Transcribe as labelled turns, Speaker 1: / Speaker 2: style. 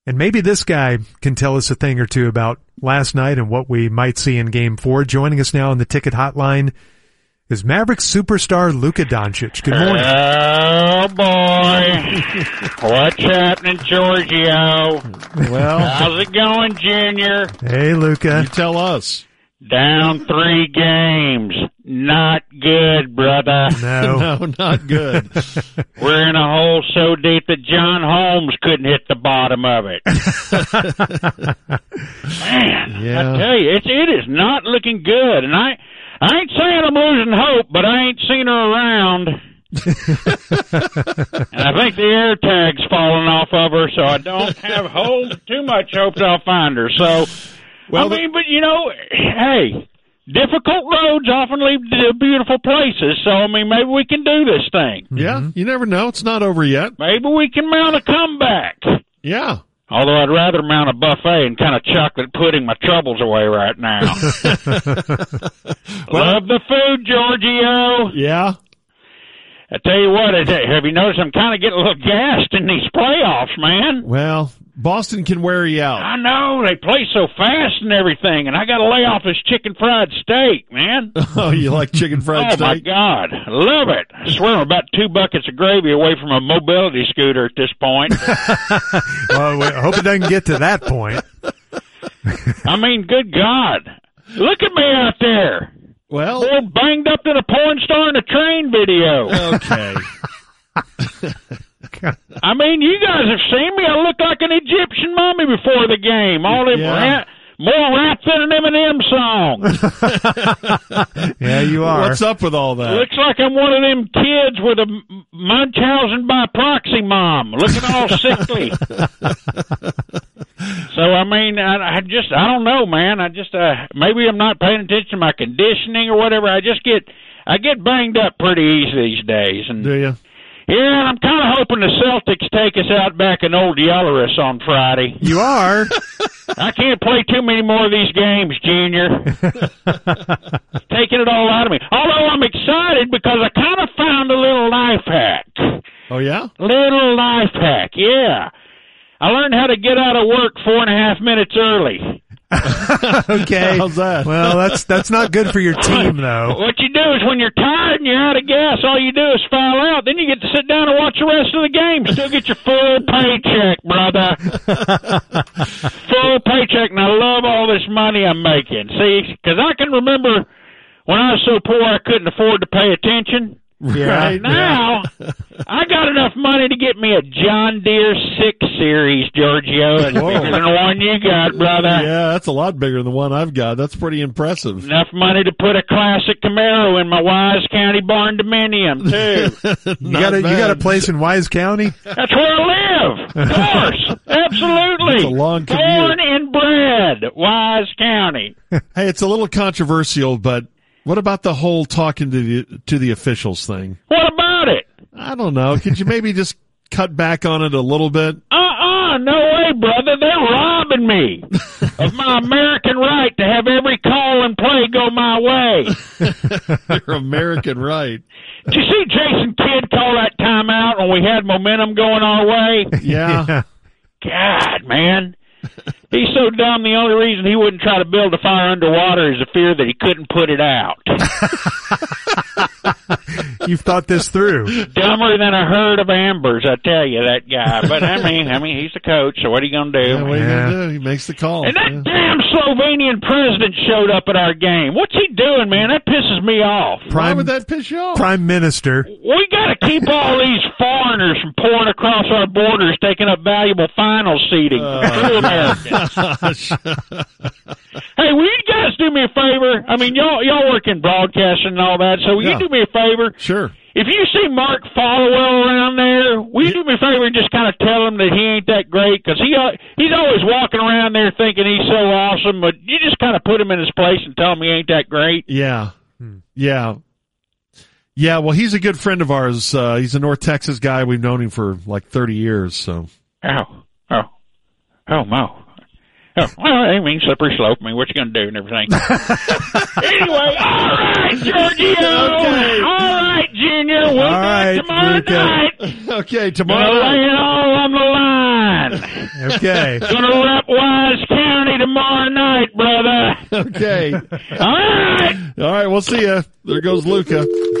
Speaker 1: And maybe this guy can tell us a thing or two about last night and what we might see in Game 4. Joining us now on the ticket hotline is Mavericks superstar Luka Doncic. Good morning.
Speaker 2: Oh, boy. What's happening, Giorgio?
Speaker 3: Well,
Speaker 2: how's it going, Junior?
Speaker 1: Hey, Luka.
Speaker 3: You tell us.
Speaker 2: Down 3 games. Not good, brother.
Speaker 1: No,
Speaker 3: not good.
Speaker 2: We're in a hole so deep that John Holmes couldn't hit the bottom of it. Man,
Speaker 3: Yeah.
Speaker 2: I tell you, it is not looking good. And I ain't saying I'm losing hope, but I ain't seen her around. And I think the air tag's falling off of her, so I don't have too much hope that I'll find her. So,
Speaker 3: Well,
Speaker 2: but hey, difficult roads often lead to beautiful places. So, maybe we can do this thing.
Speaker 3: Yeah, you never know. It's not over yet.
Speaker 2: Maybe we can mount a comeback.
Speaker 3: Yeah.
Speaker 2: Although I'd rather mount a buffet and kind of chocolate pudding my troubles away right now. Love the food, Giorgio.
Speaker 3: Yeah.
Speaker 2: I tell you what, have you noticed I'm kind of getting a little gassed in these playoffs, man?
Speaker 3: Well, Boston can wear you out.
Speaker 2: I know, they play so fast and everything, and I got to lay off this chicken fried steak, man.
Speaker 3: Oh, you like chicken fried steak?
Speaker 2: Oh, my God. I love it. I swear I'm about 2 buckets of gravy away from a mobility scooter at this point.
Speaker 1: Well, I hope it doesn't get to that point.
Speaker 2: Good God. Look at me out there.
Speaker 3: Well,
Speaker 2: More banged up than a porn star in a train video.
Speaker 3: okay.
Speaker 2: You guys have seen me. I look like an Egyptian mummy before the game. All them more rap than an Eminem song.
Speaker 1: Yeah, you are.
Speaker 3: What's up with all that?
Speaker 2: Looks like I'm one of them kids with a Munchausen by proxy mom, looking all sickly. So, I don't know, man. Maybe I'm not paying attention to my conditioning or whatever. I get banged up pretty easy these days. And
Speaker 3: Do you?
Speaker 2: yeah, and I'm kind of hoping the Celtics take us out back in Old Yellerus on Friday.
Speaker 1: You are.
Speaker 2: I can't play too many more of these games, Junior. Taking it all out of me. Although I'm excited because I kind of found a little life hack.
Speaker 3: Oh, yeah?
Speaker 2: Little life hack, yeah. I learned how to get out of work 4.5 minutes early.
Speaker 1: Okay.
Speaker 3: How's that?
Speaker 1: Well, that's not good for your team, though.
Speaker 2: What you do is when you're tired and you're out of gas, all you do is foul out. Then you get to sit down and watch the rest of the game. Still get your full paycheck, brother. Full paycheck, and I love all this money I'm making. See, because I can remember when I was so poor I couldn't afford to pay attention.
Speaker 1: Yeah.
Speaker 2: Right now, I got enough money to get me a John Deere 6 Series, Giorgio. It's bigger than the one you got, brother.
Speaker 3: Yeah, that's a lot bigger than the one I've got. That's pretty impressive.
Speaker 2: Enough money to put a classic Camaro in my Wise County barn dominium, too.
Speaker 1: You got a place in Wise County?
Speaker 2: That's where I live. Of course. Absolutely.
Speaker 3: It's a long commute.
Speaker 2: Born and bred, Wise County.
Speaker 3: Hey, it's a little controversial, but what about the whole talking to the officials thing?
Speaker 2: What about it?
Speaker 3: I don't know. Could you maybe just cut back on it a little bit?
Speaker 2: No way, brother. They're robbing me of my American right to have every call and play go my way.
Speaker 3: Your American right.
Speaker 2: Did you see Jason Kidd call that timeout when we had momentum going our way?
Speaker 3: Yeah.
Speaker 2: God, man. He's so dumb, the only reason he wouldn't try to build a fire underwater is the fear that he couldn't put it out.
Speaker 1: You've thought this through.
Speaker 2: Dumber than a herd of ambers, I tell you, that guy. But, I mean, he's the coach, so what are you going to do?
Speaker 3: Yeah, what are you going to do? He makes the call.
Speaker 2: And that damn Slovenian president showed up at our game. What's he doing, man? That pisses me off.
Speaker 3: Why would that piss you off?
Speaker 1: Prime Minister.
Speaker 2: We got to keep all these foreigners from pouring across our borders, taking up valuable final seating for true Americans. Hey, will you guys do me a favor? I mean, y'all work in broadcasting and all that, so will you do me a favor?
Speaker 3: Sure.
Speaker 2: If you see Mark Followill around there, will you do me a favor and just kind of tell him that he ain't that great? Because he's always walking around there thinking he's so awesome, but you just kind of put him in his place and tell him he ain't that great.
Speaker 3: Yeah. Yeah. Yeah, well, he's a good friend of ours. He's a North Texas guy. We've known him for like 30 years, so.
Speaker 2: Oh, Mo. Oh, well, I mean, slippery slope. I mean, what you going to do and everything. Anyway, all right, Giorgio.
Speaker 3: Okay.
Speaker 2: All right, Junior. We'll
Speaker 1: All right,
Speaker 2: back tomorrow
Speaker 1: Luca.
Speaker 2: night.
Speaker 3: Okay,
Speaker 2: Gonna
Speaker 3: tomorrow
Speaker 2: lay
Speaker 3: night.
Speaker 2: it all on the line.
Speaker 1: Okay.
Speaker 2: Gonna rep Wise County tomorrow night, brother.
Speaker 3: Okay.
Speaker 2: All right.
Speaker 3: All right, we'll see you. There goes Luca.